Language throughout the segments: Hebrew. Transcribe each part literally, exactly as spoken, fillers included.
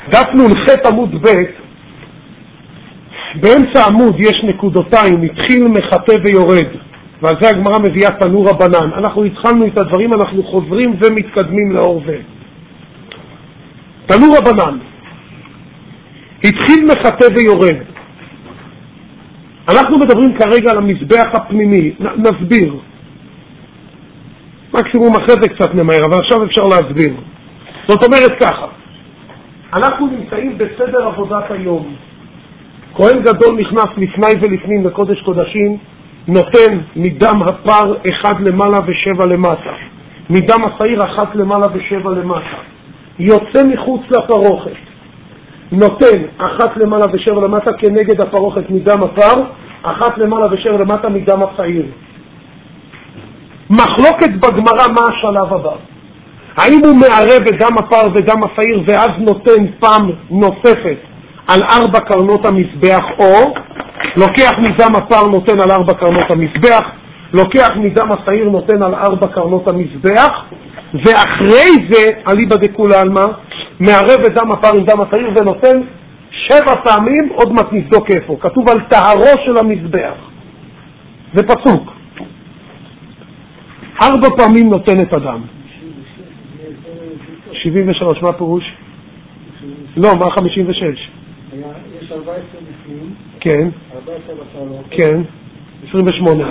דף נ"ח עמוד ב', באמצע עמוד יש נקודותיים, התחיל, מחטא ויורד, ועל זה הגמרא מביאה תנור רבנן. אנחנו התחלנו את הדברים, אנחנו חוזרים ומתקדמים לאור זה. תנור רבנן, התחיל, מחטא ויורד. אנחנו מדברים כרגע על המזבח הפנימי, נ- נסביר. מקסימום אחרי זה קצת נמהר, אבל עכשיו אפשר להסביר. זאת אומרת ככה, אנחנו נמצאים בסדר עבודת היום. כהן גדול נכנס לפני ולפנים לקודש קודשים, נותן מדם הפר אחד למעלה ושבע למטה, מדם השעיר אחת למעלה ושבע למטה, יוצא מחוץ לפרוכת, נותן אחת למעלה ושבע למטה כנגד הפרוכת מדם הפר, אחת למעלה ושבע למטה מדם השעיר. מחלוקת בגמרא מה השלב הבא. האם הוא מערב את דם הפר ודם השעיר ואז נותן פעם נוספת על ארבע קרנות המזבח, או לוקח מדם הפר נותן על ארבע קרנות המזבח, לוקח מדם השעיר נותן על ארבע קרנות המזבח, ואחרי זה אליבא דכולי עלמא מערב את דם הפר עם דם השעיר ונותן שבע פעמים, עוד מעט נבדוק איפה, כתוב על טהרו של המזבח. זה פסוק. ארבע פעמים נותן את הדם. שבעים ושלוש, מה פירוש? לא, מה חמישים ושש? יש ארבע עשרה בפנים. כן. ארבע עשרה בשלום. כן. עשרים ושמונה.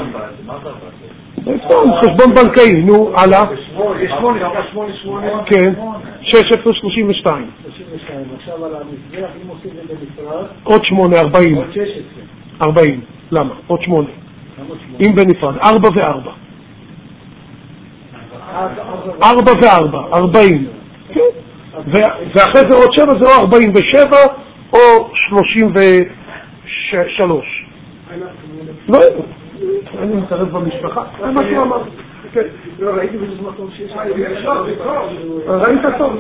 חשבון בנקאי, נו, הלאה. יש שמונה, ארבע שמונה שמונה. כן. שש עשרה שלושים ושתיים. שלושים ושתיים. עכשיו על המזבח, אם עושים את זה בנפרד. עוד שמונה, ארבעים. עוד שש עשרה. ארבעים. למה? עוד שמונה. אם בנפרד. ארבע וארבע. ארבע וארבע. ארבעים. כן. ואחרי זה עוד שבע, זה או ארבעים ושבע או שלושים ושלוש. לא, אני מתערב במשפחה. זה מה שהוא אמר. לא, ראיתי בזה מקום שיש... ראית טוב.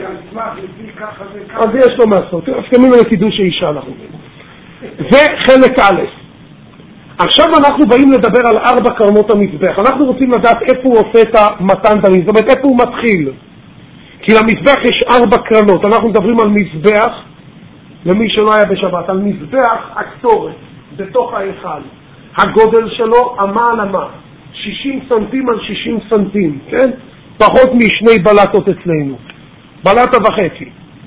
אז יש לו מעשות. הסכמים על קידוש האישה אנחנו. זה חלק א'. עכשיו אנחנו באים לדבר על ארבע קרנות המזבח. אנחנו רוצים לדעת איפה הוא עושה את המתן דמים. זאת אומרת, איפה הוא מתחיל. כי למזבח יש ארבע קרנות. אנחנו מדברים על מזבח, למי שלא היה בשבת, על מזבח הקטורת, בתוך ההיכל. הגודל שלו אמה על אמה, שישים סנטים על שישים סנטים, כן? פחות משני בלטות אצלנו, בלטה וחצי.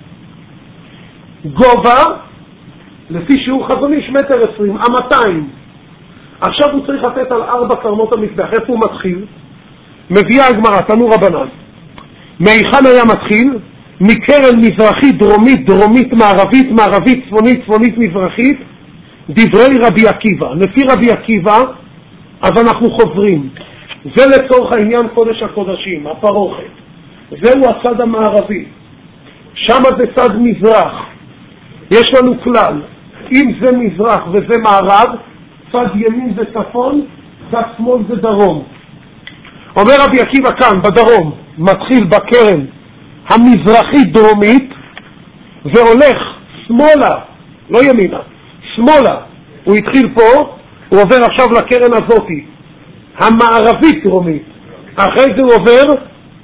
גובה, לפי שיעור חזון איש, מטר עשרים, המאתיים. עכשיו הוא צריך לתת על ארבע קרנות המזבח. איפה הוא מתחיל? מביאה הגמרא, תנור רבנן. מהיכן היה מתחיל? מקרן מזרחית, דרומית, דרומית, מערבית, מערבית, צפונית, צפונית, מזרחית, דברי רבי עקיבא. לפי רבי עקיבא, אז אנחנו חוזרים. זה לצורך העניין קודש הקודשים, הפרוכת. זהו הצד המערבי. שם זה צד מזרח. יש לנו כלל. אם זה מזרח וזה מערב, צד ימין זה צפון, צד שמאל זה דרום. אומר רבי עקיבא כאן, בדרום, מתחיל בקרן המזרחית דרומית, והולך שמאלה, לא ימינה, שמאלה. הוא התחיל פה, הוא עובר עכשיו לקרן הזאת, המערבית דרומית. אחרי זה הוא עובר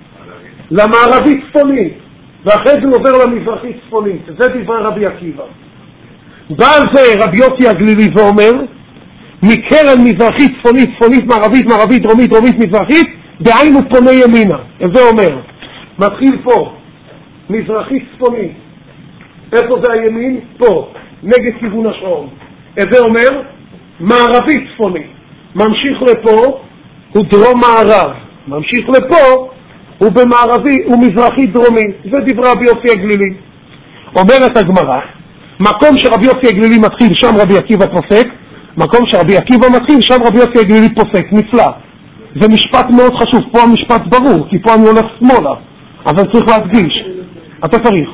למערבית צפונית, ואחרי זה הוא עובר למזרחית צפונית. זה דברי רבי עקיבא. בא על זה רבי יוסי הגלילי ואומר, מקרן מזרחית, צפונית, צפונית, מערבית, מערבית, דרומית, דרומית, מזרחית, דהיינו פונה ימינה. זה אומר, מתחיל פה, מזרחית, צפונית. איפה זה הימין? פה, נגד כיוון השעון. זה אומר, מערבית, צפונית. ממשיך לפה, הוא דרום מערב. ממשיך לפה, הוא במערבי, הוא מזרחית דרומי. זה דברי רבי יוסי הגלילי. אומרת הגמרא, מקום שרבי יוסי הגלילי מתחיל, שם רבי עקיבא פוסק, מקום שרבי עקיבא מתחיל, שם רבי יוסי הגלילי פוסק, נפלא. זה משפט מאוד חשוב, פה המשפט ברור, כי פה אני הולך שמאלה, אבל צריך להדגיש. אתה צריך.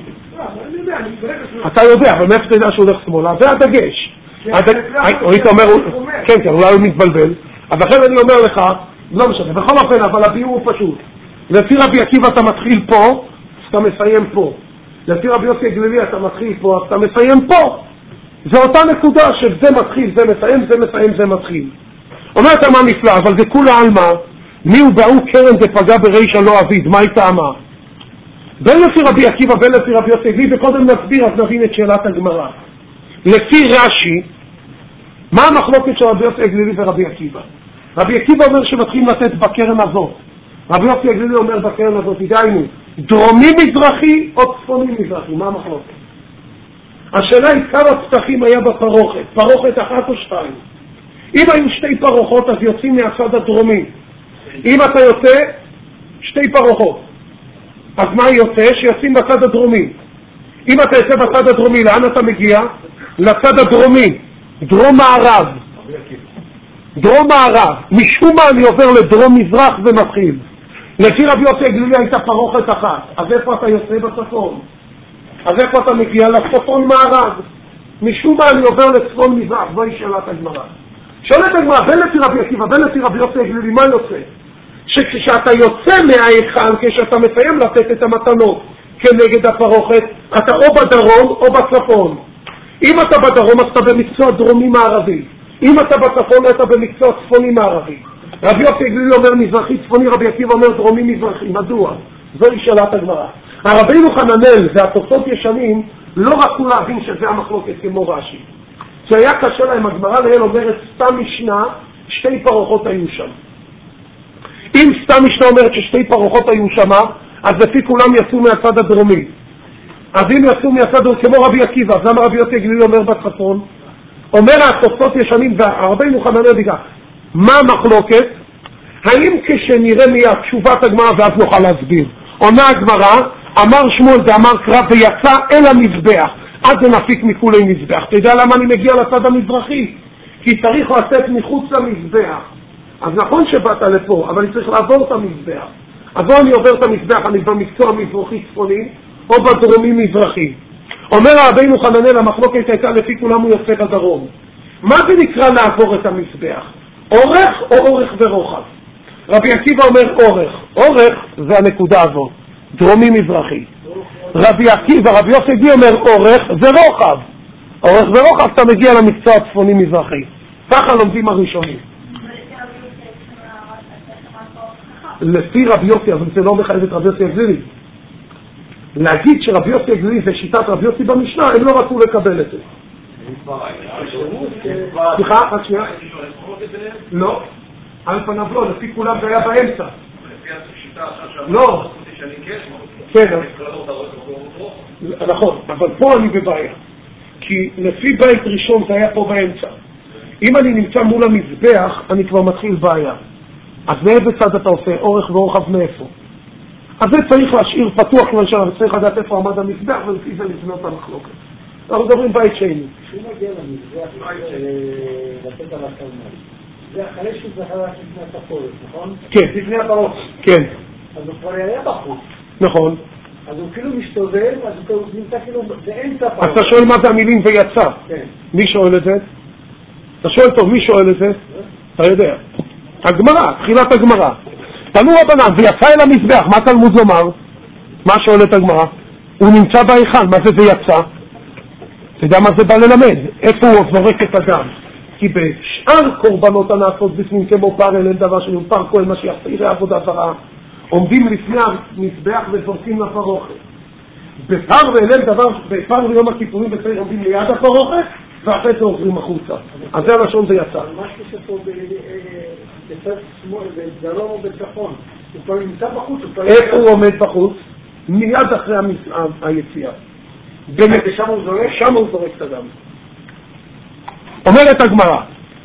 אתה יודע, אבל מאיפה אתה יודע שהוא הולך שמאלה? זה הדגש. היית אומר, כן, כן, אולי הוא מתבלבל, אז לכן אני אומר לך, לא משנה, בכל אופן, אבל הביאור הוא פשוט. לפי רבי עקיבא אתה מתחיל פה, אז אתה מסיים פה. לפי רבי יוסי הגלילי אתה מתחיל פה, אז אתה מסיים פה. זה אותה נקודה שזה מתחיל, זה מסיים, זה מסיים, זה מתחיל. אומרת מה נפלא, אבל זה כולה על מה? מי הוא באו קרן זה פגע ברישה לא אביד, מה היא טעמה? בין לפי רבי עקיבא בין לפי רבי יוסי הגלילי, וקודם נסביר, אז נבין את שאלת הגמרא. לפי רש"י, מה המחלוקת של רבי יוסי הגלילי ורבי עקיבא? רבי עקיבא אומר שמתחילים לתת בקרן הזאת. רבי יוסי הגלילי אומר בקרן הזאת, דהיינו, דרומי מזרחי או צפוני מזרחי, מה המחלוקת? השאלה היא כמה פתחים היה בפרוכת, פרוכת אחת או שתיים. אם היו שתי פרוחות אז יוצאים מהצד הדרומי. אם אתה יוצא, שתי פרוחות. אז מה יוצא? שיוצאים בצד הדרומי. אם אתה יוצא בצד הדרומי, לאן אתה מגיע? לצד הדרומי, דרום מערב. דרום מערב. משום מה אני עובר לדרום מזרח ומתחיל. לפי רבי יוסי הגלילי הייתה פרוכת אחת. אז איפה אתה יוצא? בצפון. אז איפה אתה מגיע? לצפון מערב. משום מה אני עובר לצפון מזרח. זוהי שאלת הגמרא. שואלת הגמרא, בין לפי רבי עקיבא, בין לפי רבי יוסי הגלילי, מה יוצא? שכשאתה יוצא מההיכל, כשאתה מסיים לתת את המתנות כנגד הפרוכת, אתה או בדרום או בצפון. אם אתה בדרום, אז אתה במקצוע דרומי מערבי. אם אתה בצפון, אתה במקצוע צפוני מערבי. רבי יוסי הגלילי אומר מזרחי צפוני, רבי עקיבא אומר דרומי מזרחי. מדוע? זוהי שאלת הגמרא. הרבינו חננאל והתוספות ישנים לא רצו להבין שזה המחלוקת כמו רש"י. שהיה קשה להם, הגמרא לעיל אומרת סתם משנה, שתי פרוחות היו שם. אם סתם משנה אומרת ששתי פרוחות היו שם, אז לפי כולם יצאו מהצד הדרומי. אז אם יצאו מהצד הדרומי, כמו רבי עקיבא, אז למה רבי יוסי הגלילי אומר בצפון? אומר התוספות ישנים והרבינו חננאל בגלל, מה המחלוקת? האם כשנראה מיד תשובת הגמרא ואז נוכל להסביר? עונה הגמרא, אמר שמואל ואמר קרב ויצא אל המזבח, אז זה נפיק מכולי מזבח. אתה יודע למה אני מגיע לצד המזרחי? כי צריך לצאת מחוץ למזבח. אז נכון שבאת לפה, אבל אני צריך לעבור את המזבח. אז או אני עובר את המזבח, אני במקצוע מזרחי צפוני, או בדרומי מזרחי. אומר רבינו חננאל, המחלוקת הייתה לפי כולם הוא יוצא בדרום. מה זה נקרא לעבור את המזבח? אורך או אורך ורוחב? רבי עקיבא אומר אורך. אורך זה הנקודה הזאת, דרומי מזרחי. רבי עקיבא, רבי יוסי הגלילי אומר אורך זה רוחב. אורך ורוחב אתה מגיע למקצוע הצפוני מזרחי. ככה לומדים הראשונים. לפי רבי יוסי, אבל זה לא מחייב את רבי יוסי הגלילי. להגיד שרבי יוסי הגלילי זה שיטת רבי יוסי במשנה, הם לא רצו לקבל את זה. סליחה, רק שנייה. לא, על פניו לא, לפי כולם זה היה באמצע. לא. כן, נכון, אבל פה אני בבעיה. כי לפי בית ראשון זה היה פה באמצע. אם אני נמצא מול המזבח, אני כבר מתחיל בעיה. אז מאיזה צד אתה עושה? אורך ואורחב מאיפה? אז זה צריך להשאיר פתוח כיוון שאנחנו צריך לדעת איפה עמד המזבח ולפי זה לבנות המחלוקת. אנחנו מדברים בית שני. כשהוא מגיע למזבח לתת על הקרמל, זה אחרי שהוא זכה רק לפני התפורת, נכון? כן. לפני הפרות. כן. אז הוא כבר היה בחוץ. נכון. אז הוא כאילו משתובב, אז הוא נמצא כאילו באמצע הפרות. אתה שואל מה זה המילים ויצא. כן. מי שואל את זה? אתה שואל טוב, מי שואל את זה? אתה יודע. הגמרא, תחילת הגמרא. תנו רבנן, ויצא אל המזבח, מה תלמוד לומר? מה שואלת הגמרא? הוא נמצא בהיכל, מה זה ויצא? אתה יודע מה זה בא ללמד? איפה הוא זורק את הדם? כי בשאר קורבנות הנעשות בפנים כמו פר אל דבר שלנו, פר כהן משיח, תראה עבודה זרה, עומדים לפני המזבח וזורקים לפרוכת. בפר ואל דבר, בפר ויום הכיפורים בסדר עומדים ליד הפרוכת, ואחרי זה עוברים החוצה. אז זה הלשון זה יצא. מה שפה בצד שמאל, בדרום או בצפון, הוא כבר נמצא בחוץ. איפה הוא עומד בחוץ? מיד אחרי היציאה. ושם הוא זורק? שם הוא זורק את הדם. אומרת הגמרא,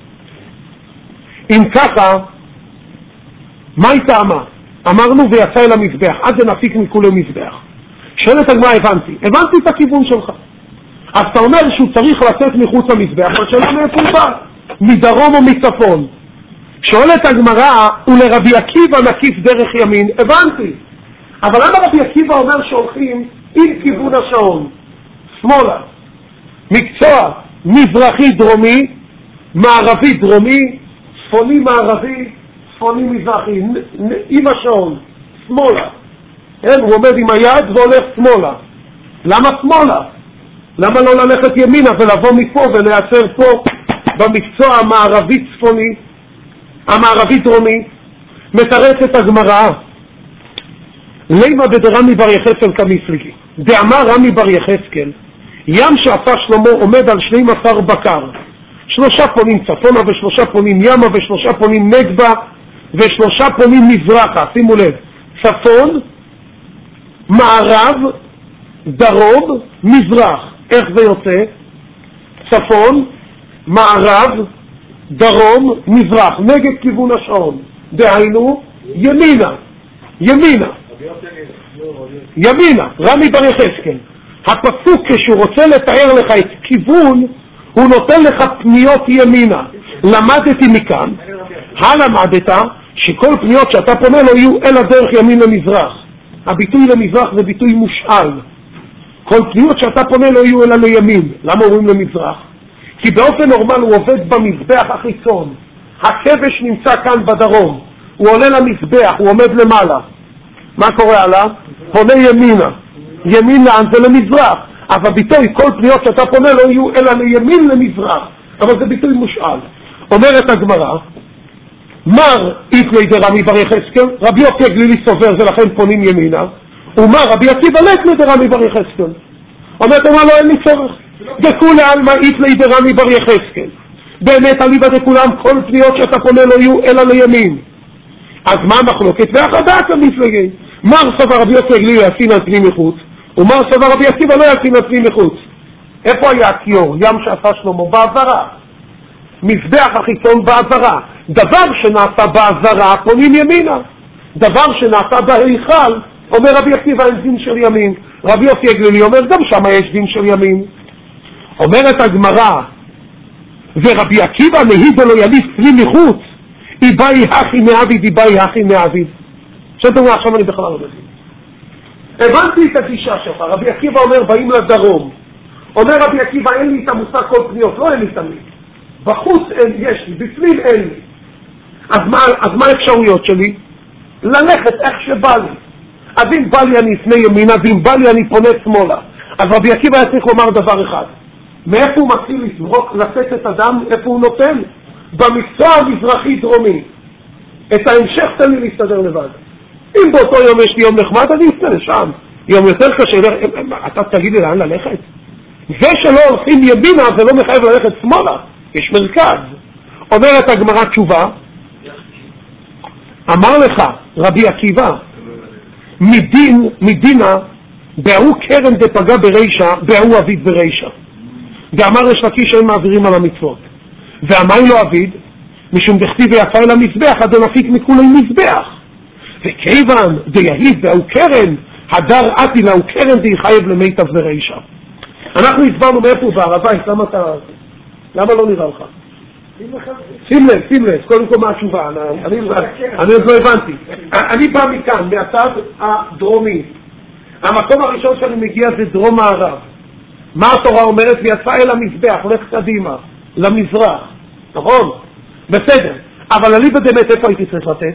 אם ככה, מה היא טעמה? אמרנו ויצא אל המזבח, עד זה נפיק מכולי מזבח. שואלת הגמרא, הבנתי, הבנתי את הכיוון שלך. אז אתה אומר שהוא צריך לצאת מחוץ למזבח, אבל שאלה מאיפה הוא בא? מדרום או מצפון? שואלת הגמרא, ולרבי עקיבא נקיף דרך ימין, הבנתי. אבל למה רבי עקיבא אומר שהולכים עם כיוון השעון? שמאלה. מקצוע מזרחי דרומי, מערבי דרומי, צפוני מערבי, צפוני מזרחי, עם השעון, שמאלה. כן, הוא עומד עם היד והולך שמאלה. למה שמאלה? למה לא ללכת ימינה ולבוא מפה ולייצר פה במקצוע המערבי צפוני, המערבי דרומי? מתרצת הגמרא, לימה בדרמי בר יחזקאל כמפלגי. דאמר רמי בר יחזקאל, ים שעשה שלמה עומד על שנים עשר בקר. שלושה פונים צפונה ושלושה פונים ימה ושלושה פונים נגבה ושלושה פונים מזרחה. שימו לב, צפון, מערב, דרום, מזרח. איך זה יוצא? צפון, מערב, דרום, מזרח, נגד כיוון השעון. דהיינו, ימינה, ימינה, ימינה, רמי בר יחזקאל. הפסוק כשהוא רוצה לתאר לך את כיוון, הוא נותן לך פניות ימינה. למדתי מכאן, הלמדת שכל פניות שאתה פונה לא יהיו אלא דרך ימין למזרח. הביטוי למזרח זה ביטוי מושאל. כל פניות שאתה פונה לא יהיו אלא לימין. למה אומרים למזרח? כי באופן נורמל הוא עובד במזבח החיצון. הכבש נמצא כאן בדרום. הוא עולה למזבח, הוא עומד למעלה. מה קורה עליו? פונה ימינה. ימין לאן? זה למזרח. אבל הביטוי, כל פניות שאתה פונה לא יהיו אלא לימין למזרח. אבל זה ביטוי מושאל. אומרת הגמרא, מר איתלי דרמי בר יחזקאל, רבי יוחנן הגלילי סובר, זה לכן פונים ימינה, ומר רבי עקיבא לתלי דרמי בר יחזקאל. אומרת, אומר לו, אין לי צורך. דכולי עלמא איתלי דרמי בר יחזקאל. באמת, אליבא דכולם, כל פניות שאתה פונה לא יהיו אלא לימין. אז מה המחלוקת? ואחדה כמפלגי. מר סבר רבי יוחנן הגלילי יעשין על פנים מחוץ, ומר סבר רבי עקיבא לא יעשין על פנים מחוץ. איפה היה הכיור? ים שעשה שלמה בעזרה. מזבח החיצון בעזרה. דבר שנעשה בעזרה פונים ימינה. דבר שנעשה בהיכל, אומר רבי עקיבא אין דין של ימין. רבי יוסי הגלילי אומר גם שם יש דין של ימין. אומרת הגמרא, ורבי עקיבא נהיד אלו יליף פנים מחוץ, איבאי הכי מעביד, איבאי הכי מעביד. שאתם אומרים, עכשיו אני בכלל לא מבין. הבנתי את הגישה שלך. רבי עקיבא אומר באים לדרום. אומר רבי עקיבא אין לי את המושג כל פניות, לא אין לי תמיד. בחוץ אין, יש לי, בפנים אין לי. אז מה, אז מה האפשרויות שלי? ללכת איך שבא לי. אז אם בא לי אני אפנה ימינה, ואם בא לי אני פונה שמאלה. אז רבי עקיבא היה צריך לומר דבר אחד. מאיפה הוא מתחיל לזרוק, לתת את הדם, איפה הוא נותן? במקצוע המזרחי דרומי. את ההמשך תן לי להסתדר לבד. אם באותו יום יש לי יום נחמד, אני אפנה לשם. יום יותר קשה, אתה תגיד לי לאן ללכת? זה שלא הולכים ימינה, זה לא מחייב ללכת שמאלה. יש מרכז. אומרת הגמרא תשובה, אמר לך רבי עקיבא, מדין, מדינה, בהוא קרן דפגע ברישה, בהוא אביד ברישה. ואמר יש לקיש אין מעבירים על המצוות. ואמר לו אביד, משום דכתיב ויפה אל המזבח, עד נפיק מכולי מזבח. וכיוון דיהיד בהוא קרן, הדר עתי להוא קרן די חייב למיטב ברישה. אנחנו הסברנו מאיפה בערבה, למה אתה... למה לא נראה לך? שים לב, שים לב, קודם כל מה התשובה, אני עוד לא הבנתי. אני בא מכאן, מהצד הדרומי. המקום הראשון שאני מגיע זה דרום מערב. מה התורה אומרת? ויצא אל המזבח, הולך קדימה, למזרח. נכון? בסדר. אבל אני באמת איפה הייתי צריך לתת?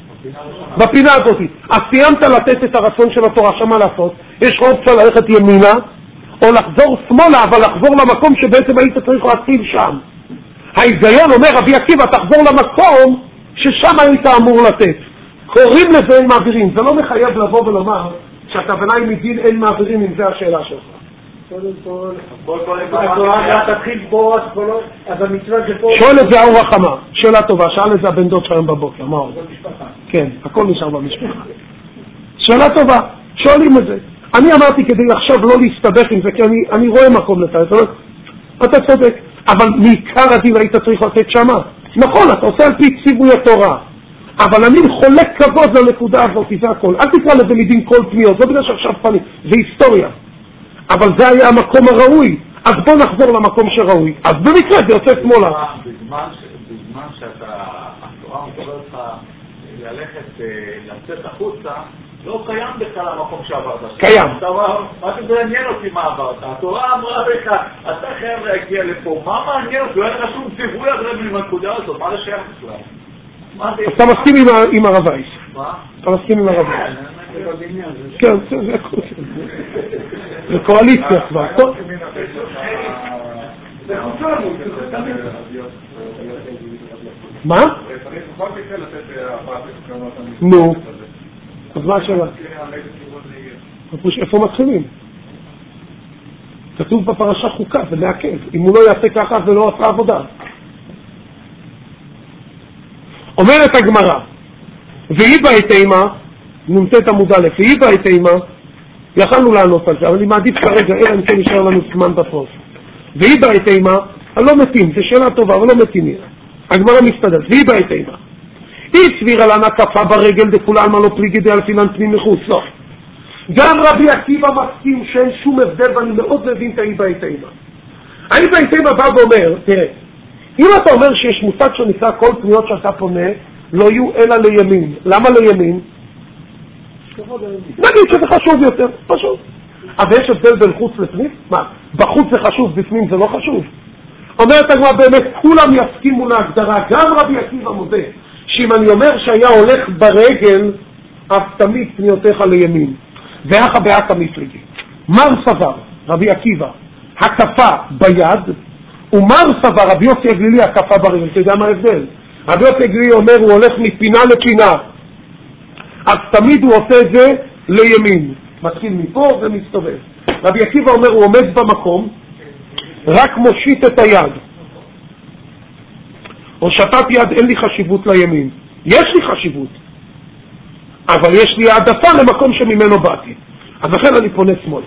בפינה הזאת. אז סיימת לתת את הרצון של התורה, שמה לעשות? יש לך אופציה ללכת ימינה, או לחזור שמאלה, אבל לחזור למקום שבעצם היית צריך להתחיל שם. ההיגיון אומר, רבי עקיבא, תחזור למקום ששם היית אמור לתת. קוראים לזה אין מעבירים. זה לא מחייב לבוא ולומר שאתה בנאי מדין אין מעבירים, אם זה השאלה שלך. קודם כל, התורה תתחיל פה, אז המצווה זה פה. שואל את זה האור החמה, שאלה טובה, שאל את זה הבן דוד שלהם בבוקר, מה עוד? כן, הכל נשאר במשפחה. שאלה טובה, שואלים את זה. אני אמרתי כדי עכשיו לא להסתבך עם זה, כי אני, אני רואה מקום לתת, אתה צודק, אבל מעיקר הדין היית צריך לתת שמה. נכון, אתה עושה על פי ציווי התורה, אבל אני חולק כבוד לנקודה הזאת, זה הכל. אל תקרא לזה מדין כל פניות, לא בגלל שעכשיו פנים, זה היסטוריה. אבל זה היה המקום הראוי, אז בוא נחזור למקום שראוי. אז במקרה זה יוצא שמאלה. בזמן שאתה, התורה מדבר לך ללכת, לצאת החוצה, לא קיים בכלל המקום שעברת. קיים. מה זה מעניין אותי מה עברת? התורה אמרה לך, אתה חייב להגיע לפה, מה מעניין אותי? לא אין לך שום ציווי אחרי בנקודה הזאת, מה זה שייך בכלל? אתה מסכים עם הרב וייס. מה? אתה מסכים עם הרב וייס. כן, זה הכל. זה קואליציה כבר. טוב. מה? נו. אז מה השאלה? איפה מתחילים? כתוב בפרשה חוקה, זה מעכב. אם הוא לא יעשה ככה, זה לא עשה עבודה. אומרת הגמרא, והיא בעת אימה, נמצאת עמוד א', והיא בעת אימה, יכלנו לענות על זה, אבל אני מעדיף כרגע, אלא אם כן נשאר לנו זמן בפרוס. והיא בעת אימה, הלא מתים, זו שאלה טובה, אבל לא מתים. הגמרא מסתדרת, והיא בעת אימה. היא סבירה לנה כפה ברגל דכולן מה לא פליגי די אלפינן פנים מחוץ, לא. גם רבי עקיבא מסכים שאין שום הבדל, ואני מאוד מבין את ההיא בעת אימה. ההיא בעת אימה בא ואומר, תראה, אם אתה אומר שיש מושג שנקרא כל פניות שאתה פונה, לא יהיו אלא לימין. למה לימין? נגיד שזה חשוב יותר, פשוט. אבל יש הבדל בין חוץ לפנים? מה? בחוץ זה חשוב, בפנים זה לא חשוב? אומרת הגמרא, באמת כולם יסכימו להגדרה, גם רבי עקיבא מודה, שאם אני אומר שהיה הולך ברגל, אז תמיד פניותיך לימין. ואחא באקא מפליגי. מר סבר, רבי עקיבא, הקפה ביד, ומר סבר, רבי יוסי הגלילי, הקפה ברגל. אתה יודע מה ההבדל? רבי יוסי הגלילי אומר, הוא הולך מפינה לפינה. אז תמיד הוא עושה את זה לימין. מתחיל מפה ומסתובב. רבי עקיבא אומר, הוא עומד במקום, רק מושיט את היד. הושטת יד, אין לי חשיבות לימין. יש לי חשיבות. אבל יש לי העדפה למקום שממנו באתי. אז לכן אני פונה שמאלה.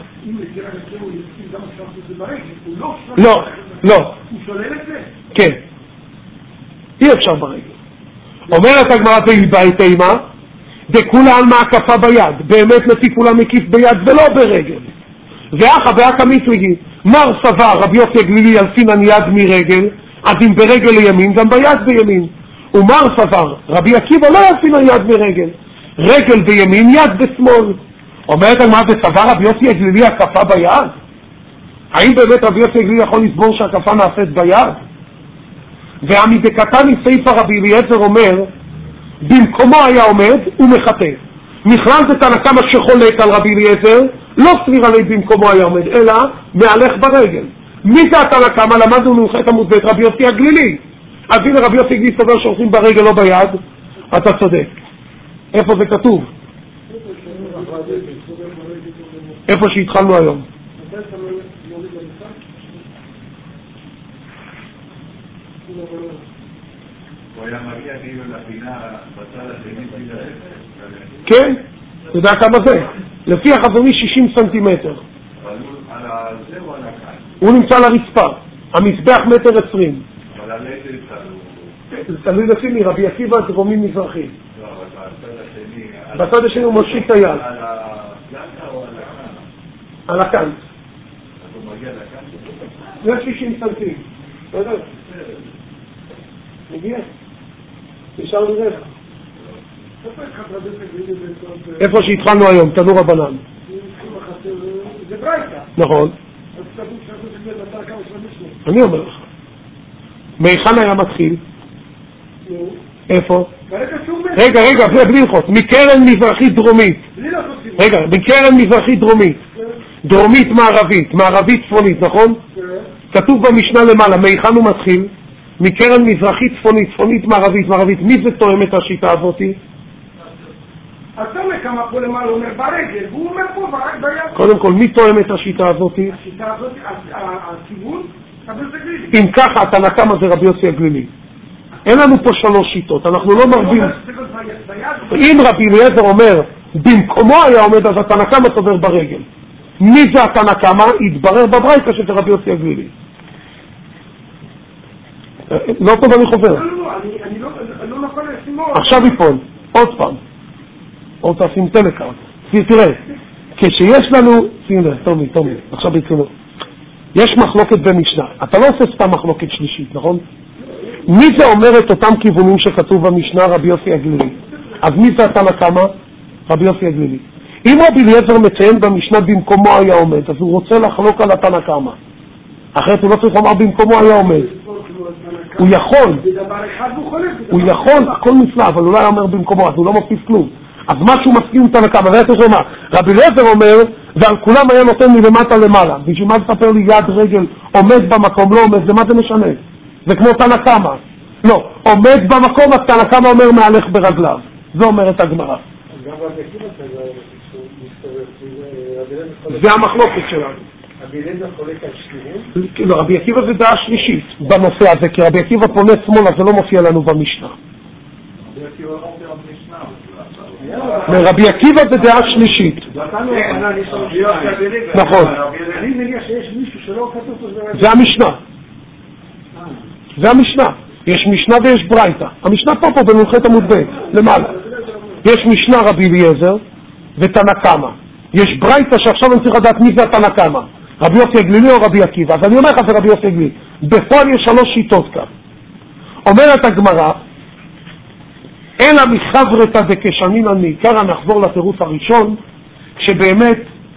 לא, לא. הוא שולל את זה? כן. אי אפשר ברגל. אומרת הגמרא והיא בעת אימה, דכולה על מעקפה ביד. באמת לפי כולה מקיף ביד ולא ברגל. ואחא באקא מפליגי, מר סבר רבי יוסי הגלילי אלפינן יד מרגל, אז אם ברגל לימין גם ביד בימין. ומר סבר רבי עקיבא לא אלפינן יד מרגל, רגל בימין יד בשמאל. אומרת הגמרא, וסבר רבי יוסי הגלילי הקפה ביד? האם באמת רבי יוסי הגלילי יכול לסבור שהקפה נעשית ביד? והמדקתני סייפא רבי אליעזר אומר, במקומו היה עומד ומחטא. בכלל זה תנא קמא שחולק על רבי אליעזר, לא סביר עלי במקומו היה עומד, אלא מהלך ברגל. מי זה התנא קמא? למדנו ממחת עמוד ב' רבי יוסי הגלילי. אז הנה רבי יוסי הגלילי סובר שהולכים ברגל לא ביד, אתה צודק. איפה זה כתוב? איפה שהתחלנו היום. הוא היה מגיע כאילו לפינה בצד השני של ההפך? כן, אתה יודע כמה זה? לפי החברי שישים סנטימטר. אבל על זה או על הכאן? הוא נמצא על הרצפה, המזבח מטר עשרים. אבל על איזה צד? זה תלוי לפי מי, רבי עקיבא דרומי מזרחי. לא, אבל בצד השני... בצד השני הוא מושיט את היד. על הפלנטה או על הכאן? על הכאן. אז הוא מגיע לכאן? זה שישים סנטימטר. לא יודע. מגיע. נשאר לי רגע. איפה שהתחלנו היום, תנור הבנן. זה ברייתא. נכון. אני אומר לך. מהיכן היה מתחיל? איפה? רגע, רגע, בלי ללחוץ. מקרן מזרחית דרומית. רגע, מקרן מזרחית דרומית. דרומית מערבית, מערבית צפונית, נכון? כתוב במשנה למעלה, מהיכן הוא מתחיל? מקרן מזרחית צפונית, צפונית מערבית, מערבית. מי זה תואם את השיטה הזאתי? אתה מכמה פה למעלה אומר ברגל, והוא אומר פה רק ביד. קודם כל, מי תואם את השיטה הזאתי? השיטה הזאתי, הכיוון, אבל זה גלילי. אם ככה, התנא קמא זה רבי יוסי הגלילי. אין לנו פה שלוש שיטות, אנחנו לא מרבים. אם רבי אליעזר אומר, במקומו היה עומד, אז התנא קמא סובר ברגל. מי זה התנא קמא? יתברר בברייתא שזה רבי יוסי הגלילי. לא טוב אני חובר. לא, לא, אני לא נפל לסימון. עכשיו יפול, עוד פעם. עוד תשים טלקארט. תראה, כשיש לנו, שים לב, תומי, תומי, עכשיו ברצינות. יש מחלוקת במשנה. אתה לא עושה סתם מחלוקת שלישית, נכון? מי זה אומר את אותם כיוונים שכתוב במשנה? רבי יוסי הגלילי. אז מי זה התנא קמא? רבי יוסי הגלילי. אם רבי אליעזר מציין במשנה במקומו היה עומד, אז הוא רוצה לחלוק על התנא קמא. אחרת הוא לא צריך לומר במקומו היה עומד. הוא יכול, הוא יכול, הכל נפלא, אבל הוא לא היה אומר במקומו, אז הוא לא מוסיף כלום. אז מה שהוא מסכים תנא קמא, והיה צריך לומר, רבי אליעזר אומר, ועל כולם היה נותן מלמטה למעלה. בשביל מה לספר לי יד רגל עומד במקום, לא עומד, זה מה זה משנה? זה כמו תנא קמא. לא, עומד במקום, אז תנא קמא אומר מהלך ברגליו. זו אומרת הגמרא. גם רבי עקיבא כזה מסתובב, זה המחלוקת שלנו. רבי אליעזר חולק על שניהם? לא, רבי עקיבא זה דעה שלישית בנושא הזה, כי רבי עקיבא פונה שמאלה, זה לא מופיע לנו במשנה. רבי עקיבא זה דעה שלישית. נכון. אני מניח שיש מישהו שלא כתוב פה. זה המשנה. זה המשנה. יש משנה ויש ברייתא. המשנה פה פה במלכות עמוד ב' למעלה. יש משנה רבי אליעזר ותנא קמא. יש ברייתא שעכשיו אני צריך לדעת מי זה התנא קמא. רבי יוסי הגלילי או רבי עקיבא. אז אני אומר לך זה רבי יוסי הגלילי. בפועל יש שלוש שיטות כאן. אומרת הגמרא, אלא מחברתא דקשנינא מעיקרא, נחזור לתירוץ הראשון, שבאמת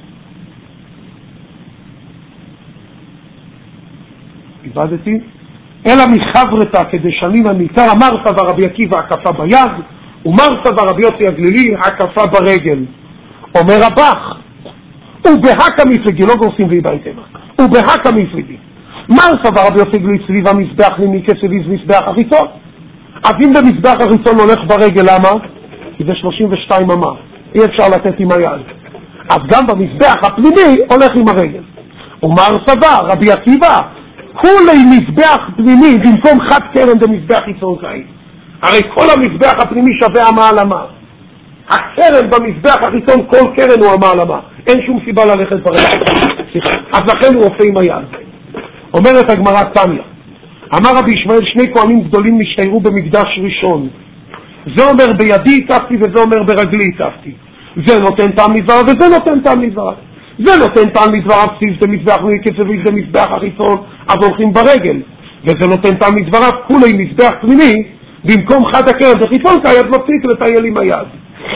איבדתי, אלא מחברתא כדשנינא מעיקרא, אמרת ורבי עקיבא הקפה ביד, ומרת ורבי יוסי הגלילי הקפה ברגל. אומר רבך, ובהקא מפלגי, לא גורסים ואיבדתם, ובהקא מפלגי, מרת ורבי יוסי הגלילי סביב המזבח לימי כסביב מזבח החיצון. אז אם במזבח החיצון הולך ברגל, למה? כי זה שלושים ושתיים אמה, אי אפשר לתת עם היד. אז גם במזבח הפנימי הולך עם הרגל. ומר סבר, רבי עקיבא, כולי מזבח פנימי במקום חד קרן במזבח חיצון קיים. הרי כל המזבח הפנימי שווה אמה על אמה. הקרן במזבח החיצון, כל קרן הוא אמה על אמה. אין שום סיבה ללכת ברגל. אז לכן הוא עושה עם היד. אומרת הגמרא תניא, אמר רבי ישמעאל, שני כהנים גדולים נשתיירו במקדש ראשון. זה אומר בידי הצבתי וזה אומר ברגלי הצבתי. זה נותן טעם לדבריו וזה נותן טעם לדבריו. זה נותן טעם לדבריו סביב זה מזבח וכסביב זה מזבח החיצון, אז הולכים ברגל. וזה נותן טעם לדבריו כולי מזבח פנימי, במקום חד הקרן בחיצון כיד מפסיק לטייל עם היד.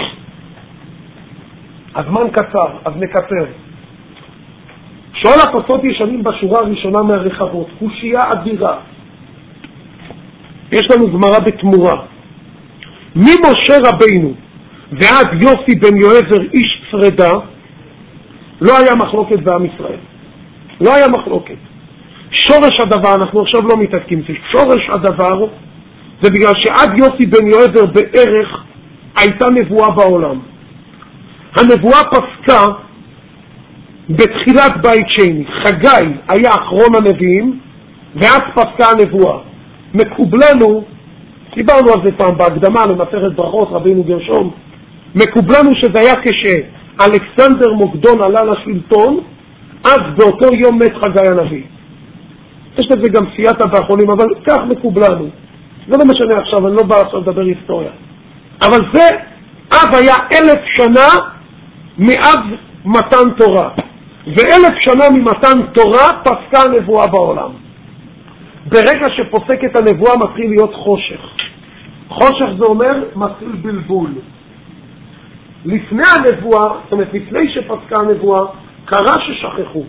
הזמן קצר, אז נקצר. שואל התוספות ישנים בשורה הראשונה מהרחבות, קושיה אדירה. יש לנו גמרא בתמורה. ממשה רבינו ועד יוסי בן יועזר איש צרדה, לא היה מחלוקת בעם ישראל. לא היה מחלוקת. שורש הדבר, אנחנו עכשיו לא מתעסקים, שורש הדבר זה בגלל שעד יוסי בן יועזר בערך הייתה נבואה בעולם. הנבואה פסקה בתחילת בית שני. חגי היה אחרון הנביאים ואז פסקה הנבואה. מקובלנו, דיברנו על זה פעם בהקדמה למסכת ברכות רבינו גרשום, מקובלנו שזה היה כשאלכסנדר מוקדון עלה לשלטון, אז באותו יום מת חגי הנביא. יש לזה גם סייעתא באחרונים, אבל כך מקובלנו. זה לא משנה עכשיו, אני לא בא עכשיו לדבר היסטוריה. אבל זה, אז היה אלף שנה מאז מתן תורה. ואלף שנה ממתן תורה פסקה הנבואה בעולם. ברגע שפוסקת הנבואה מתחיל להיות חושך. חושך זה אומר מתחיל בלבול. לפני הנבואה, זאת אומרת לפני שפסקה הנבואה, קרה ששכחו.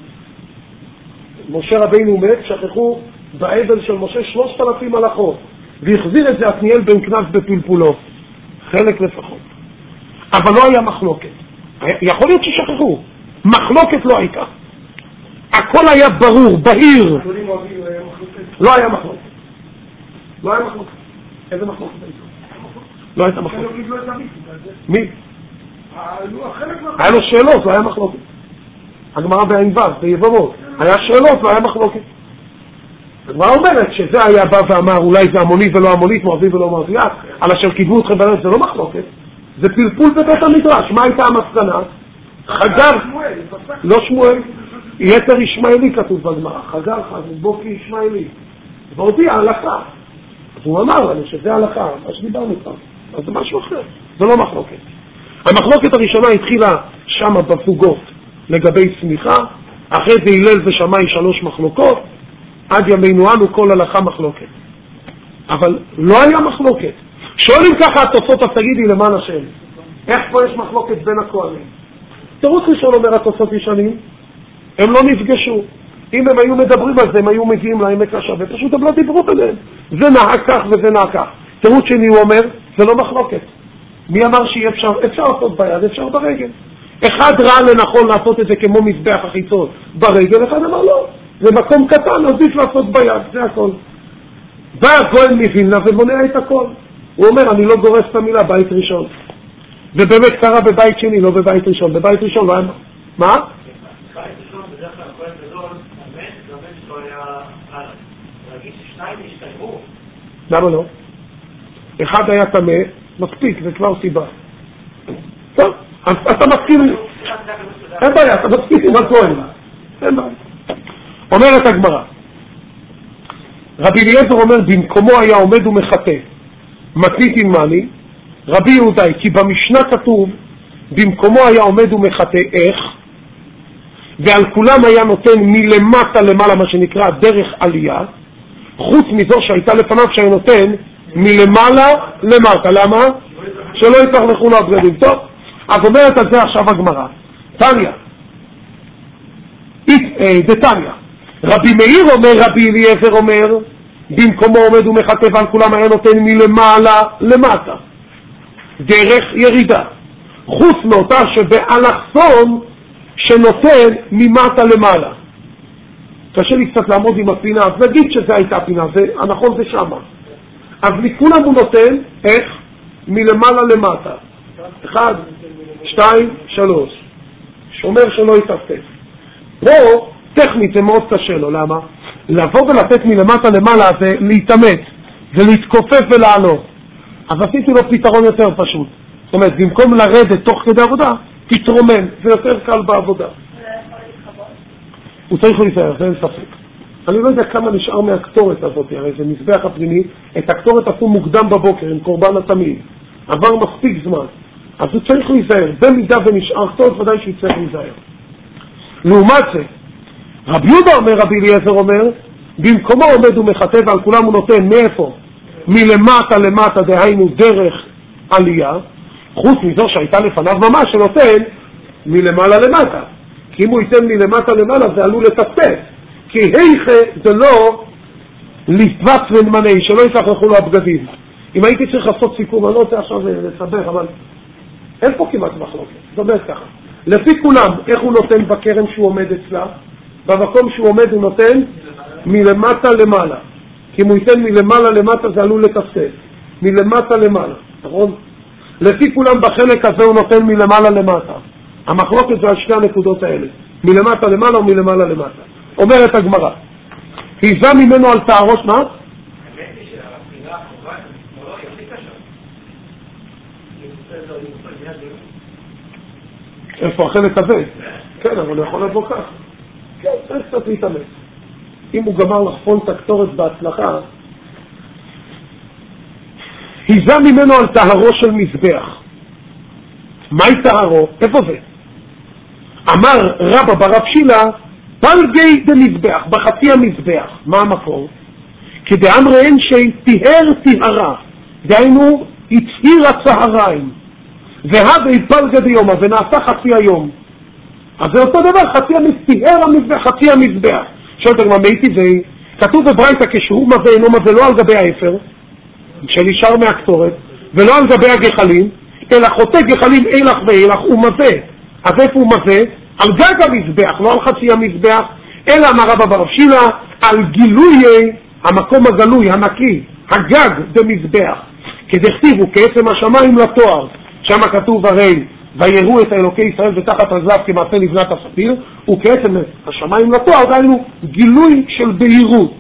משה רבינו מת, שכחו בעבל של משה שלושת אלפים הלכות, והחזיר את זה עתניאל בן כנס בפלפולו. חלק לפחות. אבל לא היה מחלוקת. יכול להיות ששכחו. מחלוקת לא הייתה. הכל היה ברור, בהיר. לא היה מחלוקת. לא היה מחלוקת. איזה מחלוקת הייתה? לא הייתה מחלוקת. מי? היה לו שאלות, לא היה מחלוקת. הגמרא בענבר, ביבמות. היה שאלות, לא היה מחלוקת. הגמרא אומרת שזה היה בא ואמר, אולי זה המונית ולא המונית, מואבי ולא מואביה, על אשר קידבו אתכם בלב, זה לא מחלוקת. זה פלפול בבית המדרש. מה הייתה המסקנה? חגר, לא שמואל, יתר ישמעאלי כתוב בגמרא, חגר חזר בוקי ישמעאלי, והודיע הלכה. אז הוא אמר לנו שזה הלכה, מה שדיברנו כאן, אז זה משהו אחר, זה לא מחלוקת. המחלוקת הראשונה התחילה שם בפוגות לגבי סמיכה, אחרי זה הלל ושמאי שלוש מחלוקות, עד ימינו אנו כל הלכה מחלוקת. אבל לא היה מחלוקת. שואלים ככה התוספות, אז תגידי למען השם, איך פה יש מחלוקת בין הכהנים? תירוץ ראשון אומר התוספות ישנים, הם לא נפגשו. אם הם היו מדברים על זה, הם היו מגיעים לעמק השווה, פשוט הם לא דיברו ביניהם. זה נהג כך וזה נהג כך. תירוץ שני הוא אומר, זה לא מחלוקת. מי אמר שאי אפשר? אפשר לעשות ביד, אפשר ברגל. אחד ראה לנכון לעשות את זה כמו מזבח החיצון ברגל, אחד אמר לא. זה מקום קטן, עדיף לעשות ביד, זה הכל. בא הכהן מווילנה ומונע את הכל. הוא אומר, אני לא גורס את המילה בית ראשון. ובאמת קרה בבית שני, לא בבית ראשון. בבית ראשון לא היה... מה? בית ראשון בדרך כלל הכהן גדול, המת, והמת שלו היה הלאה. להגיד ששניים השתיימו. למה לא? אחד היה טמא, מספיק, זה כבר סיבה. טוב, אז אתה מסכים... אין בעיה, אתה מספיק עם הכהן. אין בעיה. אומרת הגמרא, רבי אליעזר אומר, במקומו היה עומד ומחטא, מתנית עמני. רבי יהודה, כי במשנה כתוב, במקומו היה עומד ומחטא, איך? ועל כולם היה נותן מלמטה למעלה, מה שנקרא דרך עלייה, חוץ מזו שהייתה לפניו שהיה נותן מלמעלה למטה. למה? שלא יתרחלכו לו הבגדים. טוב, אז אומרת על זה עכשיו הגמרא. תניא, דתניא, רבי מאיר אומר, רבי אליעזר אומר, במקומו עומד ומחטא ועל כולם היה נותן מלמעלה למטה, דרך ירידה, חוץ מאותה שבאלכסון שנותן ממטה למעלה. קשה לי קצת לעמוד עם הפינה, אז נגיד שזה הייתה פינה, זה, הנכון זה שמה. אז מכולם הוא נותן, איך? מלמעלה למטה. אחד, שתיים, שלוש. שומר שלא יתפתף. פה, טכנית זה מאוד קשה לו, למה? לבוא ולתת מלמטה למעלה זה להתאמץ, זה להתכופף ולעלות. אז עשיתי לו פתרון יותר פשוט. זאת אומרת, במקום לרדת תוך כדי עבודה, תתרומם, זה יותר קל בעבודה. הוא צריך להיזהר, זה אין ספק. אני לא יודע כמה נשאר מהקטורת הזאת, הרי זה מזבח הפנימי, את הקטורת עשו מוקדם בבוקר עם קורבן התמיד. עבר מספיק זמן. אז הוא צריך להיזהר, במידה ונשאר קטורת, ודאי שהוא צריך להיזהר. לעומת זה, רבי יהודה אומר, רבי אליעזר אומר, במקומו עומד ומחטא ועל כולם הוא נותן מאיפה? מלמטה למטה, דהיינו דרך עלייה, חוץ מזו שהייתה לפניו ממש שנותן מלמעלה למטה. כי אם הוא ייתן מלמטה למעלה זה עלול לטפטף, כי היכה זה לא לטבץ ונמני, שלא יתרחלכו לו הבגדים. אם הייתי צריך לעשות סיכום, אני לא רוצה עכשיו לסבך, אבל אין פה כמעט מחלוקת. זאת אומרת ככה, לפי כולם, איך הוא נותן בקרן שהוא עומד אצלה? במקום שהוא עומד הוא נותן מלמטה למעלה. כי אם הוא ייתן מלמעלה למטה זה עלול לטפטף. מלמטה למעלה, נכון? לפי כולם בחלק הזה הוא נותן מלמעלה למטה. המחלוקת זה על שתי הנקודות האלה, מלמטה למעלה או מלמעלה למטה. אומרת הגמרא, היזה ממנו על תערוש, מה? איפה החלק הזה? כן, אבל הוא יכול לבוא כך. כן, צריך קצת להתאמץ. אם הוא גמר לחפון את הקטורת בהצלחה, היזה ממנו על טהרו של מזבח. מהי טהרו? איפה זה? אמר רבא ברב שילה, פלגי דמזבח, בחצי המזבח. מה המקור? כדאמר אין שתיהר תיהרה, דהיינו הצהיר הצהריים, והדי פלגי דיומה, ונעשה חצי היום. אז זה אותו דבר, חצי המזבח, המזבח, חצי המזבח. שואלת הגמרא, מאיתי זה? כתוב בברייתא כשהוא מזה אינו מזה לא על גבי האפר, שנשאר מהקטורת, ולא על גבי הגחלים, אלא חוטא גחלים אילך ואילך, הוא מזה. אז איפה הוא מזה? על גג המזבח, לא על חצי המזבח, אלא אמר רבא ברב שילה, על גילוי המקום הגלוי, הנקי, הגג במזבח. כדכתיבו כעצם השמיים לתואר, שם כתוב הרי, ויראו את אלוקי ישראל ותחת רגליו כמעשה לבנת הספיר, וכעצם השמיים לתואר, דהיינו גילוי של בהירות.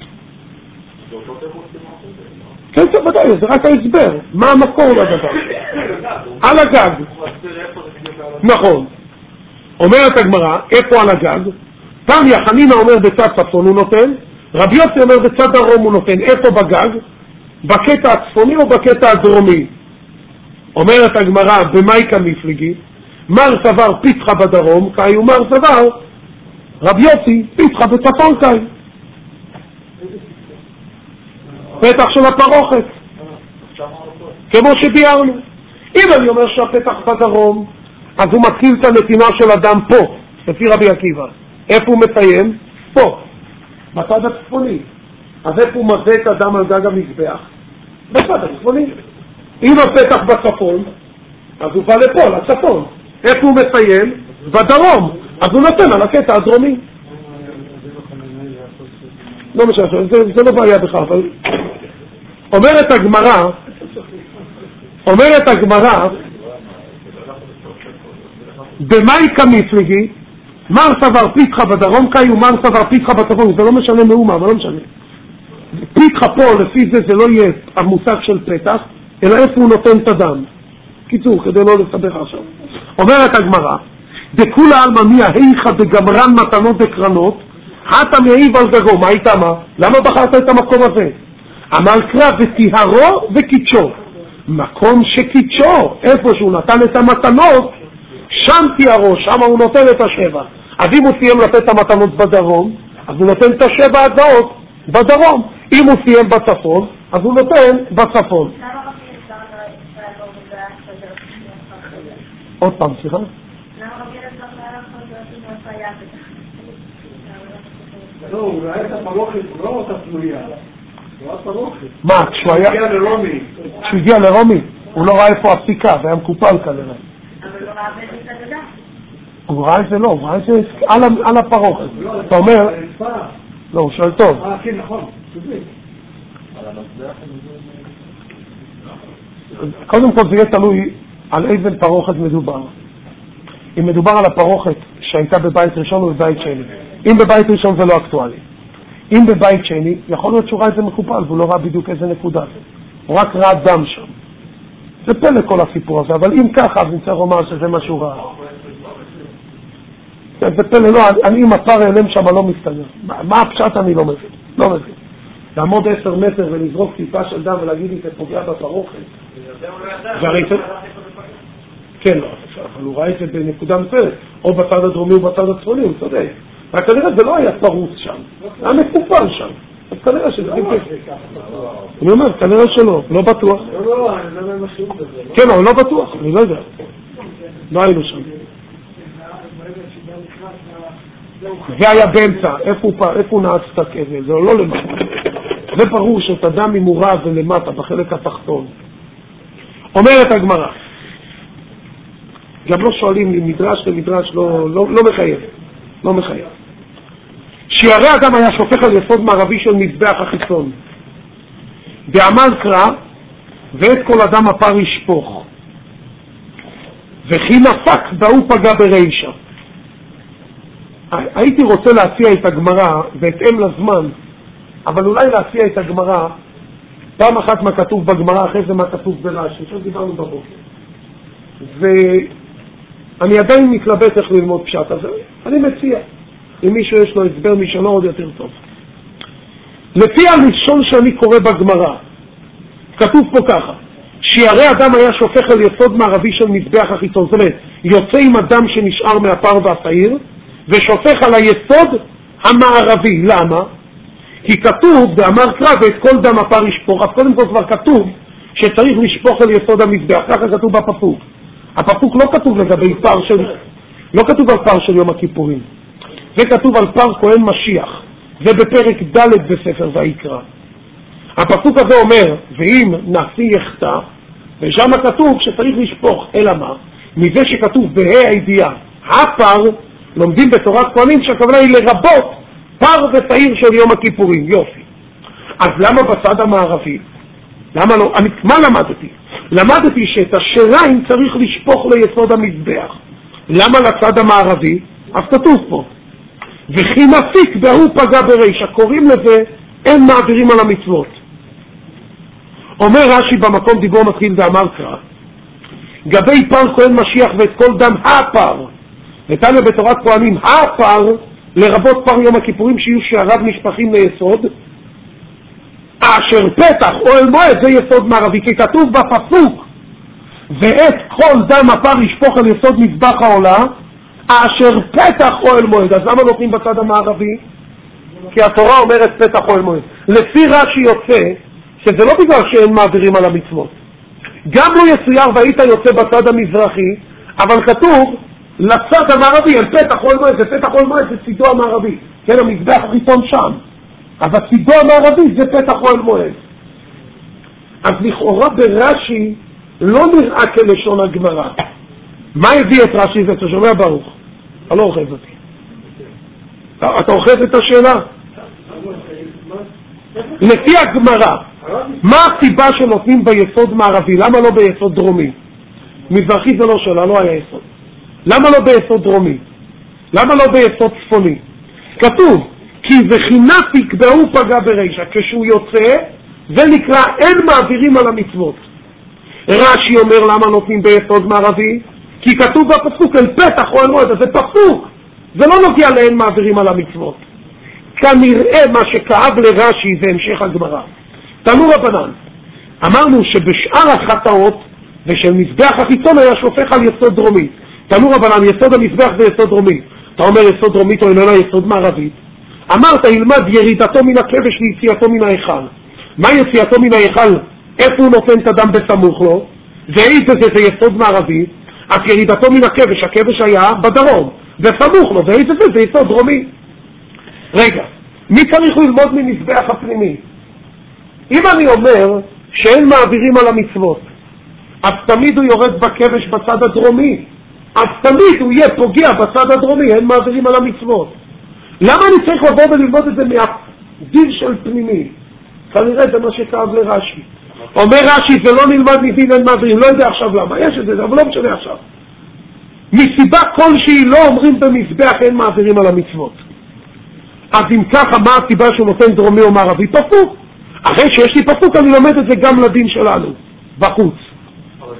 כן, זה ודאי, זה רק ההסבר. מה המקור לדבר? על הגג. נכון. אומרת הגמרא, איפה על הגג? תניא חנינא אומר בצד צפון הוא נותן, רבי יוסי אומר בצד דרום הוא נותן. איפה בגג? בקטע הצפוני או בקטע הדרומי? אומרת הגמרא, במאי כמפלגי, מר סבר פיתחה בדרום, כאי ומר סבר, רבי יוסי פיתחה בצפון כאי. פתח של הפרוכת, כמו שביארנו. אם אני אומר שהפתח בדרום, אז הוא מתחיל את הנתינה של אדם פה, לפי רבי עקיבא. איפה הוא מסיים? פה, בצד הצפוני. אז איפה הוא מזה את אדם על גג המזבח? בצד הצפוני. אם הפתח בצפון, אז הוא בא לפה, לצפון. איפה הוא מסיים? בדרום. אז הוא נותן על הקטע הדרומי. לא משנה, זה, זה לא בעיה בכלל, אבל... אומרת הגמרא, אומרת הגמרא, במאי כמפלגי, מר סבר פיתחה בדרום קאי ומר סבר פיתחה בצפון, זה לא משנה מאומה, אבל לא משנה. פיתחה פה, לפי זה זה לא יהיה המושג של פתח, אלא איפה הוא נותן את הדם. קיצור, כדי לא לסבך עכשיו. אומרת הגמרא, דכולה עלמא מיה היכה בגמרן מתנות דקרנות, חתה מעיב על גגו. מה היית אמר? למה בחרת את המקום הזה? אמר קרא וטיהרו וקידשו. מקום שקידשו, איפה שהוא נתן את המתנות, שם טיהרו, שם הוא נותן את השבע. אז אם הוא סיים לתת את המתנות בדרום, אז הוא נותן את השבע הדעות בדרום. אם הוא סיים בצפון, אז הוא נותן בצפון. עוד פעם, סליחה? לא, הוא ראה את הפרוכת, לא אותה תלויה. הוא ראה פרוכת. מה, כשהוא היה... הגיע לרומי. כשהוא הגיע לרומי, הוא לא ראה איפה הפסיקה, זה היה מקופל כנראה. אבל הוא ראה בית הגדה. הוא ראה את זה לא, הוא ראה את זה על הפרוכת. אתה אומר... לא, הוא שואל טוב. אה, כן, נכון. קודם כל זה יהיה תלוי על איזה פרוכת מדובר. אם מדובר על הפרוכת שהייתה בבית ראשון או בבית שני. אם בבית ראשון זה לא אקטואלי. אם בבית שני, יכול להיות שהוא ראה את זה מקופל והוא לא ראה בדיוק איזה נקודה. הוא רק ראה דם שם. זה פלא כל הסיפור הזה, אבל אם ככה, אז נצטרך לומר שזה מה שהוא ראה. זה פלא, לא, אני עם הפר העלם שם לא מסתדר. מה הפשט אני לא מבין, לא מבין. לעמוד עשר מטר ולזרוק טיפה של דם ולהגיד לי זה פוגע בפרוכת. והרי זה... כן, לא, אבל הוא ראה את זה בנקודה מסוימת, או בצד הדרומי או בצד הצפוני, הוא צודק. רק כנראה זה לא היה פרוץ שם, זה היה מקופל שם. אז כנראה שזה טיפש. אני אומר, כנראה שלא, לא בטוח. לא, לא, אני לא יודע מה שהוא בזה. כן, אבל לא בטוח, אני לא יודע. לא היינו שם. זה היה באמצע, איפה הוא נעץ את הכבל, זה לא למטה. זה ברור שאת הדם אם הוא רע זה למטה, בחלק התחתון. אומרת הגמרא, גם לא שואלים אם מדרש למדרש, לא, לא, לא מחייב, לא מחייב. שיערי אדם היה שופך על יסוד מערבי של מזבח החיצון. בעמל קרא, ואת כל אדם הפר ישפוך. וכי נפק והוא פגע ברישה. הייתי רוצה להציע את הגמרא בהתאם לזמן, אבל אולי להציע את הגמרא פעם אחת מה כתוב בגמרא, אחרי זה מה כתוב ברש"י, עכשיו דיברנו בבוקר. ואני עדיין מתלבט איך ללמוד פשט הזה, אני מציע, אם מישהו יש לו הסבר משלו עוד יותר טוב. לפי הראשון שאני קורא בגמרא, כתוב פה ככה, שיערי אדם היה שופך על יסוד מערבי של מזבח החיצון, זאת אומרת, יוצא עם אדם שנשאר מהפר והשעיר, ושופך על היסוד המערבי. למה? כי כתוב, ואמר קרא, ואת כל דם הפר ישפוך, אז קודם כל כבר כתוב שצריך לשפוך על יסוד המזבח, ככה כתוב בפסוק. הפסוק לא כתוב לגבי פר של, לא כתוב על פר של יום הכיפורים, זה כתוב על פר כהן משיח, זה בפרק ד' בספר ויקרא. הפסוק הזה אומר, ואם נשיא יחטא, ושם כתוב שצריך לשפוך, אלא מה? מזה שכתוב בה"א הידיעה, הפר, לומדים בתורת כהנים שהכוונה היא לרבות פר ושעיר של יום הכיפורים. יופי. אז למה בצד המערבי? למה לא? אני, מה למדתי? למדתי שאת השריים צריך לשפוך ליסוד המזבח. למה לצד המערבי? אז כתוב פה, וכי נפיק והוא פגע ברישה, קוראים לזה אין מעבירים על המצוות. אומר רש"י במקום דיבור מתחיל ואמר קרא, גבי פר כהן משיח ואת כל דם הפר, נתניה בתורת כהנים, הפר לרבות פר יום הכיפורים שיהיו שעריו נשפכים ליסוד, אשר פתח אוהל מועד זה יסוד מערבי, כי כתוב בפסוק ואת כל דם הפר ישפוך על יסוד מזבח העולה, אשר פתח אוהל מועד. אז למה נותנים בצד המערבי? כי התורה אומרת פתח אוהל מועד. לפי רש"י יוצא שזה לא בגלל שאין מעבירים על המצוות, גם לא יצויר והיית יוצא בצד המזרחי, אבל כתוב לצד המערבי, על פתח אוהל מועד, זה פתח אוהל מועד, זה צידו המערבי, כן, המזבח החיצון שם, אבל צידו המערבי זה פתח אוהל מועד. אז לכאורה ברש"י לא נראה כלשון הגמרא. מה הביא את רש"י? זה אתה שומע ברוך? אתה לא אוחז אותי. אתה אוחז את השאלה? לפי הגמרא, מה הסיבה שנותנים ביסוד מערבי? למה לא ביסוד דרומי? מזרחי זה לא שאלה, לא היה יסוד. למה לא ביסוד דרומי? למה לא ביסוד צפוני? כתוב, כי בחינה תקבעו פגע ברישה. כשהוא יוצא, זה נקרא אין מעבירים על המצוות. רש"י אומר למה נותנים ביסוד מערבי? כי כתוב בפסוק אל פתח או אל מועד, זה פסוק, זה לא נוגע לאין מעבירים על המצוות. כנראה מה שכאב לרש"י זה המשך הגמרא. תנו רבנן, אמרנו שבשאר החטאות ושל מזבח החיצון היה שופך על יסוד דרומי. תנו רבנן, יסוד המזבח זה יסוד דרומי. אתה אומר יסוד דרומית או איננה יסוד מערבית. אמרת ילמד ירידתו מן הכבש ויציאתו מן ההיכל. מה יציאתו מן ההיכל? איפה הוא נותן את הדם בסמוך לו? זה איזה זה, זה יסוד מערבי. אז ירידתו מן הכבש, הכבש היה בדרום וסמוך לו, זה איזה זה, זה יסוד דרומי. רגע, מי צריך ללמוד ממזבח הפנימי? אם אני אומר שאין מעבירים על המצוות, אז תמיד הוא יורד בכבש בצד הדרומי, אז תמיד הוא יהיה פוגע בצד הדרומי, אין מעבירים על המצוות. למה אני צריך לבוא וללמוד את זה מהדין של פנימי? כנראה זה מה שכאב לרש"י. אומר רש"י, זה לא נלמד מדין אין מעבירים, לא יודע עכשיו למה, יש את זה, אבל לא משנה עכשיו. מסיבה כלשהי לא אומרים במזבח אין מעבירים על המצוות. אז אם ככה, מה הסיבה שהוא נותן דרומי או מערבי? פסוק. אחרי שיש לי פסוק, אני לומד את זה גם לדין שלנו, בחוץ. אבל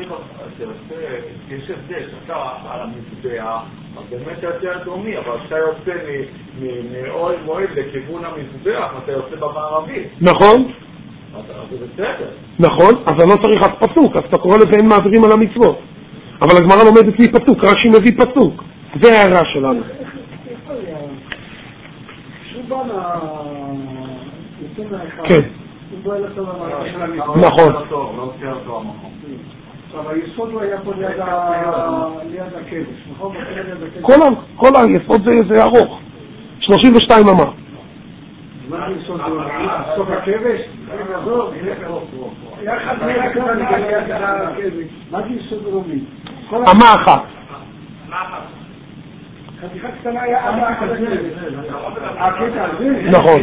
יש הבדל, שאתה על המזבח, אז באמת יוצא הדרומי, אבל כשאתה יוצא מאוהל מועד לכיוון המזבח, אתה יוצא במערבי. נכון. אז זה בסדר. נכון, אז אני לא צריך אז פסוק, אז אתה קורא לזה אין מעבירים על המצוות. אבל הגמרא לומדת לי פסוק, רש"י מביא פסוק. זה הערה שלנו. כן. נכון. אבל היסוד הוא היה פה ליד הכבש, נכון? כל היסוד זה ארוך, שלושים ושתיים אמה. מה זה יסוד דרומי? סוף הכבש? יחד ליד הכבש. מה זה יסוד דרומי? אמה אחת. חתיכה קטנה היה אמה אחת. הקטע הזה? נכון.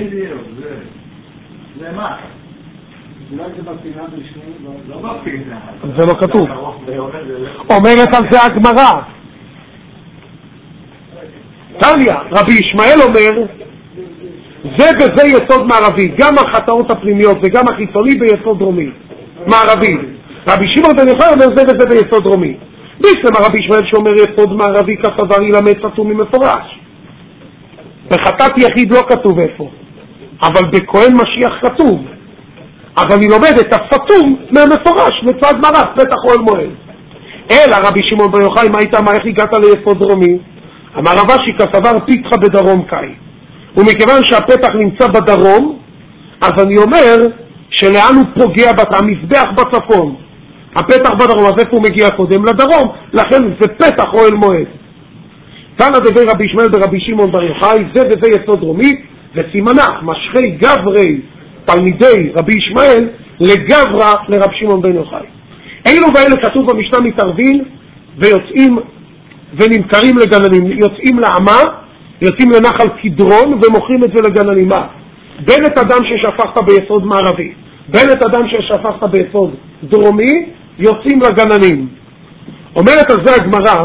זה מה? אולי זה בפינה בשני? לא בפינה. זה לא כתוב. אומרת על זה הגמרא. תניא, רבי ישמעאל אומר, זה וזה יסוד מערבי, גם החטאות הפנימיות וגם החיצוני ביסוד דרומי, מערבי. רבי שמעון בן יוחאי אומר זה וזה ביסוד דרומי. ביסלמה רבי ישמעאל שאומר יסוד מערבי כסבר ילמד סתום ממפורש. בחטאת יחיד לא כתוב איפה, אבל בכהן משיח כתוב. אז אני לומד את הסתום מהמפורש לצד מערב, פתח אוהל מועד. אלא רבי שמעון בן יוחאי, מה איתה, מה איך הגעת ליסוד דרומי? אמר רב אשי כסבר פיתחה בדרום קאי. ומכיוון שהפתח נמצא בדרום, אז אני אומר שלאן הוא פוגע המזבח בצפון. הפתח בדרום, אז איפה הוא מגיע קודם? לדרום, לכן זה פתח אוהל מועד. כאן הדבר רבי ישמעאל ברבי שמעון בר יוחאי, זה וזה יסוד דרומי, וסימנה משכי גברי תלמידי רבי ישמעאל לגברה לרב שמעון בן יוחאי. אילו ואלה כתוב במשנה מתערבים ויוצאים ונמכרים לגננים, יוצאים לעמה, יוצאים לנחל קדרון ומוכרים את זה לגננים. בין את אדם ששפכת ביסוד מערבי, בין את אדם ששפכת ביסוד דרומי, יוצאים לגננים. אומרת על זה הגמרא,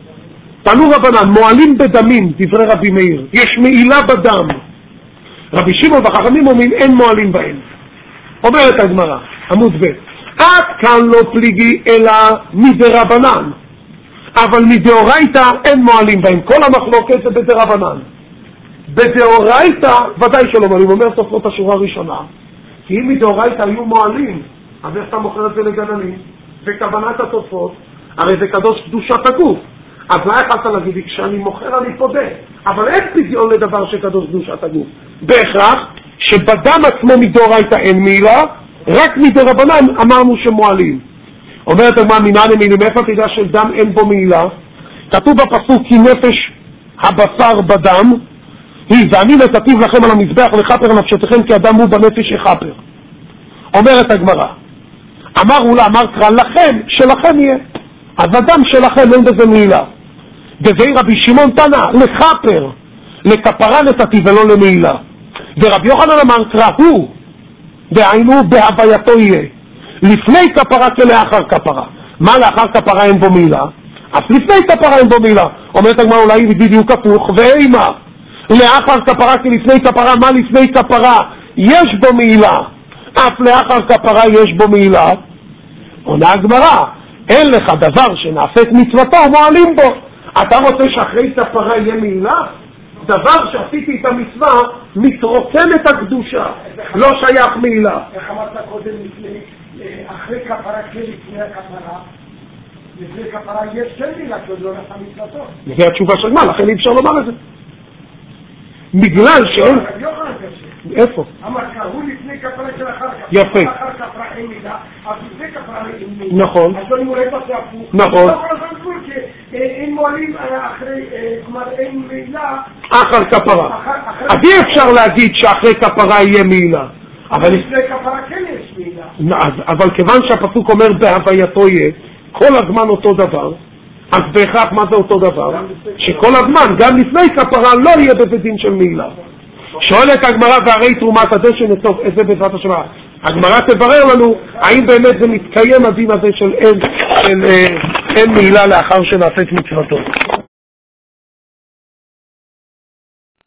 תנו רבנן, מועלים בדמים, דברי רבי מאיר, יש מעילה בדם. רבי שמעון וחכמים אומרים אין מועלים בהם. אומרת הגמרא, עמוד ב', עד כאן לא פליגי אלא מדרבנן, אבל מדאורייתא אין מועלים בהם. כל המחלוקת זה בדרבנן. בדאורייתא ודאי שלא מועלים. אומר סופרות השורה הראשונה, כי אם מדאורייתא היו מועלים, אז איך אתה מוכר את זה לגננים? וכוונת התופות, הרי זה קדוש קדושת הגוף. אז מה יכולת להגיד לי? כשאני מוכר אני פודה, אבל אין פדיון לדבר שקדוש קדושת הגוף. בהכרח שבדם עצמו מדאורייתא אין מעילה, רק מדרבנן אמרנו שמועלים. אומרת הגמרא מנין המילים, איפה תדע של דם אין בו מעילה? כתוב בפסוק כי נפש הבשר בדם היא, ואני נתתיו לכם על המזבח לכפר נפשתכם כי הדם הוא בנפש יחפר. אומרת הגמרא, אמר אולה, אמר קרא לכם, שלכם יהיה, אז הדם שלכם אין בזה מעילה. דבי רבי שמעון תנא לכפר, לכפרה נתתיו ולא למעילה. ורבי יוחנן אמר קרא הוא, דהיינו בהווייתו יהיה, לפני כפרה כלאחר כפרה. מה לאחר כפרה אין בו מעילה? אז לפני כפרה אין בו מעילה. אומרת הגמרא אולי בדיוק הפוך, ואימה לאחר כפרה כלפני כפרה, מה לפני כפרה יש בו מעילה, אף לאחר כפרה יש בו מעילה. עונה הגמרא, אין לך דבר שנעשית מצוותו מועלים בו. אתה רוצה שאחרי כפרה יהיה מעילה? דבר שעשיתי את המצווה מתרוקנת הקדושה, לא שייך מעילה. איך אמרת קודם לפני, אחרי כפרה כלפני הכפרה, לפני כפרה יש כן מילה, כי עוד לא נעשה מצוותו. זה התשובה של מה, לכן אי אפשר לומר את זה. בגלל שאין... איפה? אמר, הוא לפני כפרה של אחר כפרה. יפה. אחר כפרה אין מילה, אז לפני כפרה אין מילה. נכון. אז לא נמולד את זה הפוך. נכון. אין מועלים אחרי, כלומר אין מילה. אחר כפרה. אז אי אפשר להגיד שאחרי כפרה יהיה מעילה. אבל לפני כפרה כן יש מילה. אבל כיוון שהפסוק אומר בהווייתו יהיה, כל הזמן אותו דבר, אז בהכרח מה זה אותו דבר? שכל הזמן, גם לפני כפרה לא יהיה בבית דין של מעילה. שואלת הגמרא, והרי תרומת הדשן, טוב, איזה בעזרת השם? הגמרא תברר לנו האם באמת זה מתקיים הדין הזה של אין, של, אה, אין מעילה לאחר שנעשית מצוותו.